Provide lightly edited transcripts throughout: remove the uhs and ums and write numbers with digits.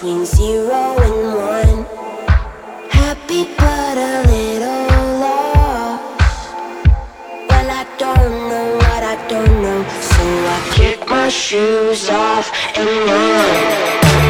between 0 and 1. Happy but a little lost. Well, I don't know what I don't know, so I kick my shoes off and run.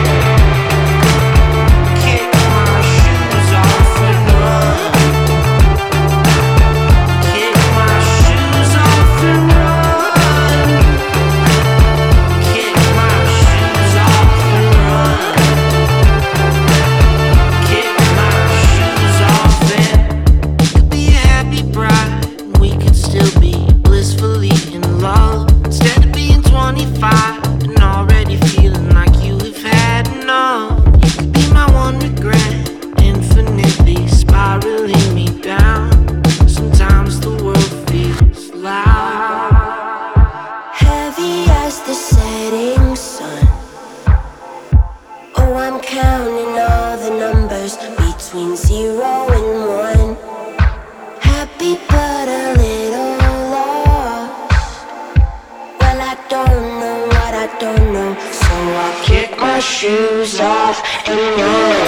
I'm counting all the numbers between 0 and 1. Happy but a little lost. Well, I don't know what I don't know, so I kick my shoes off and run.